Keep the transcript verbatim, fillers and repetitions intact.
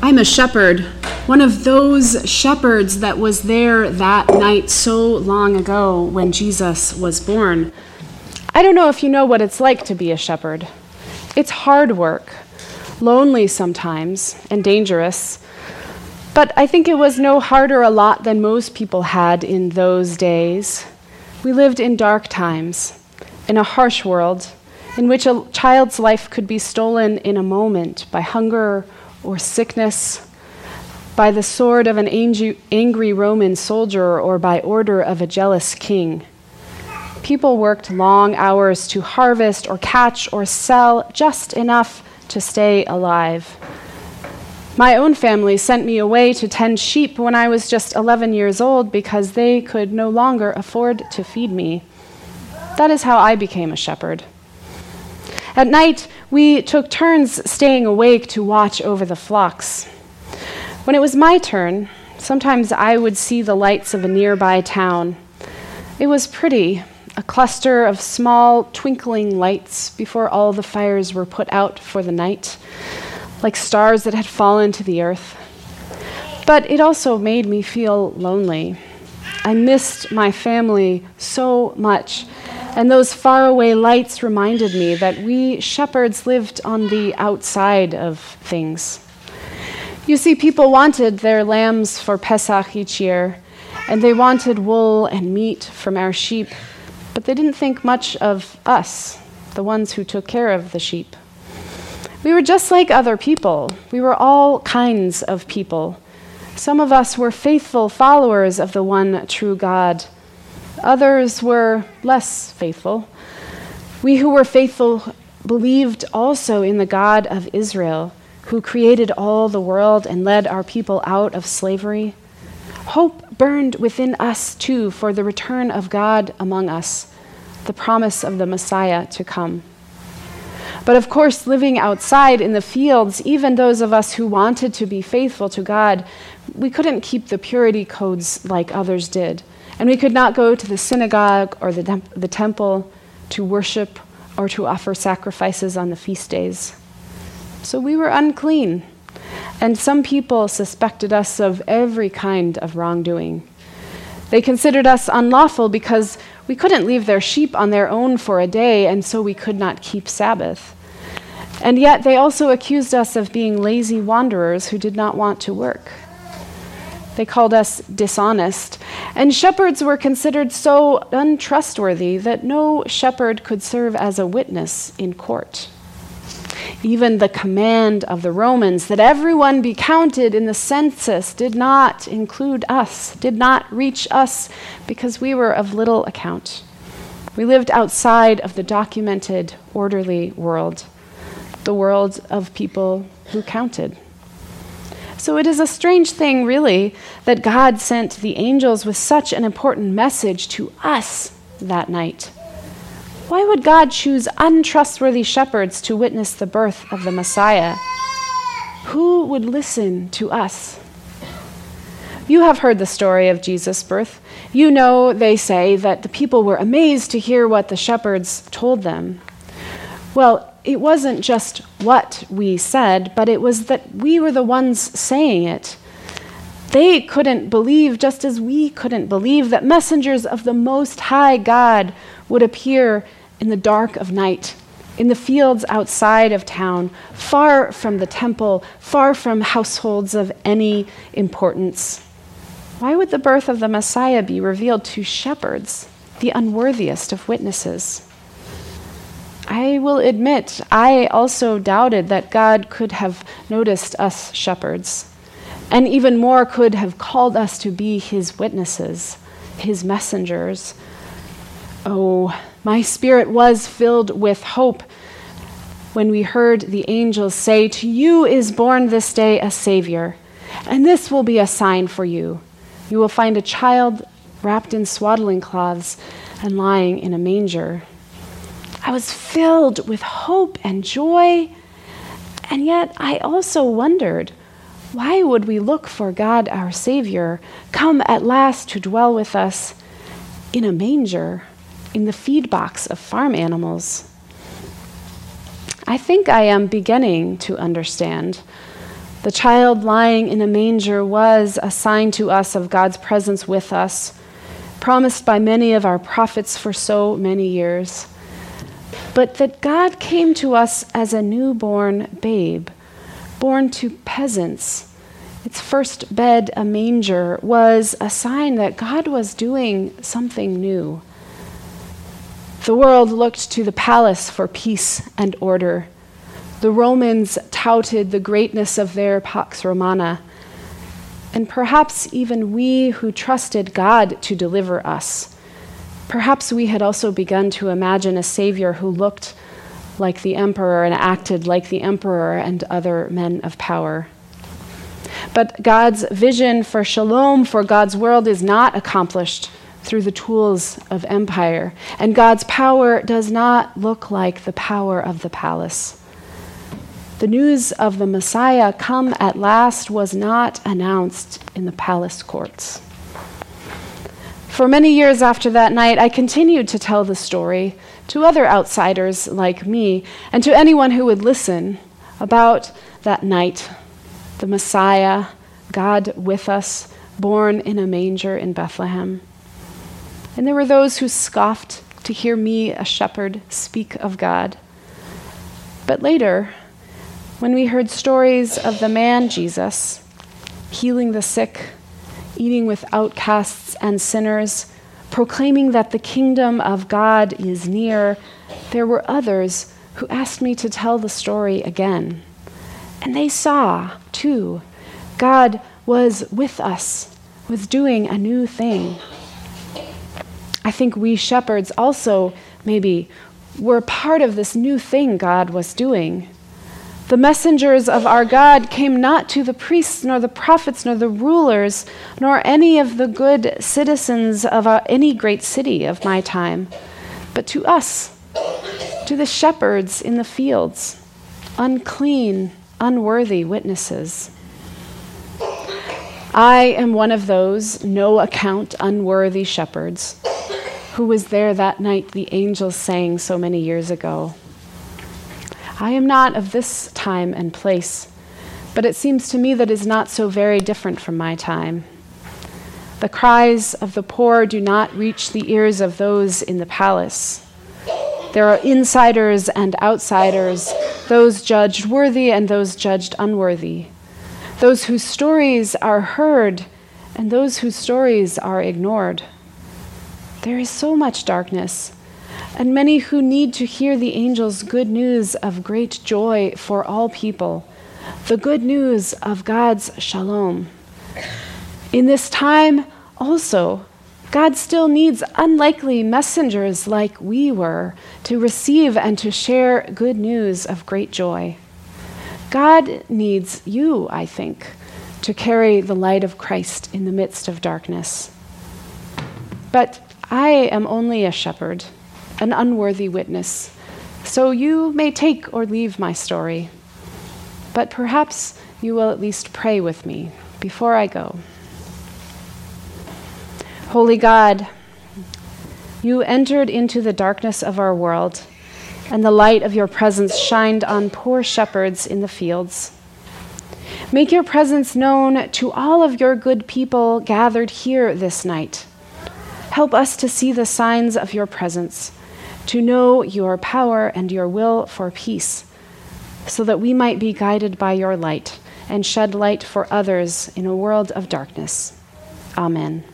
I'm a shepherd, one of those shepherds that was there that night so long ago when Jesus was born. I don't know if you know what it's like to be a shepherd. It's hard work, lonely sometimes, and dangerous. But I think it was no harder a lot than most people had in those days. We lived in dark times, in a harsh world, in which a child's life could be stolen in a moment by hunger or sickness, by the sword of an angry Roman soldier, or by order of a jealous king. People worked long hours to harvest or catch or sell just enough to stay alive. My own family sent me away to tend sheep when I was just eleven years old because they could no longer afford to feed me. That is how I became a shepherd. At night, we took turns staying awake to watch over the flocks. When it was my turn, sometimes I would see the lights of a nearby town. It was pretty, a cluster of small, twinkling lights before all the fires were put out for the night, like stars that had fallen to the earth. But it also made me feel lonely. I missed my family so much, and those faraway lights reminded me that we shepherds lived on the outside of things. You see, people wanted their lambs for Pesach each year, and they wanted wool and meat from our sheep, but they didn't think much of us, the ones who took care of the sheep. We were just like other people. We were all kinds of people. Some of us were faithful followers of the one true God. Others were less faithful. We who were faithful believed also in the God of Israel, who created all the world and led our people out of slavery. Hope burned within us, too, for the return of God among us, the promise of the Messiah to come. But of course, living outside in the fields, even those of us who wanted to be faithful to God, we couldn't keep the purity codes like others did. And we could not go to the synagogue or the, temp- the temple to worship or to offer sacrifices on the feast days. So we were unclean, and some people suspected us of every kind of wrongdoing. They considered us unlawful because we couldn't leave their sheep on their own for a day, and so we could not keep Sabbath. And yet they also accused us of being lazy wanderers who did not want to work. They called us dishonest, and shepherds were considered so untrustworthy that no shepherd could serve as a witness in court. Even the command of the Romans that everyone be counted in the census did not include us, did not reach us, because we were of little account. We lived outside of the documented, orderly world, the world of people who counted. So it is a strange thing, really, that God sent the angels with such an important message to us that night. Why would God choose untrustworthy shepherds to witness the birth of the Messiah? Who would listen to us? You have heard the story of Jesus' birth. You know, they say, that the people were amazed to hear what the shepherds told them. Well, it wasn't just what we said, but it was that we were the ones saying it. They couldn't believe, just as we couldn't believe, that messengers of the Most High God would appear in the dark of night, in the fields outside of town, far from the temple, far from households of any importance. Why would the birth of the Messiah be revealed to shepherds, the unworthiest of witnesses? I will admit, I also doubted that God could have noticed us shepherds, and even more could have called us to be his witnesses, his messengers. Oh, my spirit was filled with hope when we heard the angels say, "To you is born this day a Savior, and this will be a sign for you. You will find a child wrapped in swaddling cloths and lying in a manger." I was filled with hope and joy, and yet I also wondered, why would we look for God our Savior come at last to dwell with us in a manger, in the feed box of farm animals? I think I am beginning to understand The child lying in a manger was a sign to us of God's presence with us, promised by many of our prophets for so many years. But that God came to us as a newborn babe, born to peasants, its first bed a manger, was a sign that God was doing something new. The world looked to the palace for peace and order. The Romans touted the greatness of their Pax Romana, and perhaps even we who trusted God to deliver us, perhaps we had also begun to imagine a Savior who looked like the emperor and acted like the emperor and other men of power. But God's vision for shalom, for God's world, is not accomplished through the tools of empire, and God's power does not look like the power of the palace. The news of the Messiah come at last was not announced in the palace courts. For many years after that night, I continued to tell the story to other outsiders like me and to anyone who would listen about that night, the Messiah, God with us, born in a manger in Bethlehem. And there were those who scoffed to hear me, a shepherd, speak of God. But later, when we heard stories of the man Jesus, healing the sick, eating with outcasts and sinners, proclaiming that the kingdom of God is near, there were others who asked me to tell the story again. And they saw, too, God was with us, was doing a new thing. I think we shepherds also maybe were part of this new thing God was doing. The messengers of our God came not to the priests, nor the prophets, nor the rulers, nor any of the good citizens of uh, any great city of my time, but to us, to the shepherds in the fields, unclean, unworthy witnesses. I am one of those no account, unworthy shepherds who was there that night the angels sang so many years ago. I am not of this time and place, but it seems to me that is not so very different from my time. The cries of the poor do not reach the ears of those in the palace. There are insiders and outsiders, those judged worthy and those judged unworthy, those whose stories are heard and those whose stories are ignored. There is so much darkness, and many who need to hear the angels' good news of great joy for all people, the good news of God's shalom. In this time also, God still needs unlikely messengers like we were to receive and to share good news of great joy. God needs you, I think, to carry the light of Christ in the midst of darkness. But I am only a shepherd, an unworthy witness, so you may take or leave my story. But perhaps you will at least pray with me before I go. Holy God, you entered into the darkness of our world, and the light of your presence shined on poor shepherds in the fields. Make your presence known to all of your good people gathered here this night. Help us to see the signs of your presence, to know your power and your will for peace, so that we might be guided by your light and shed light for others in a world of darkness. Amen.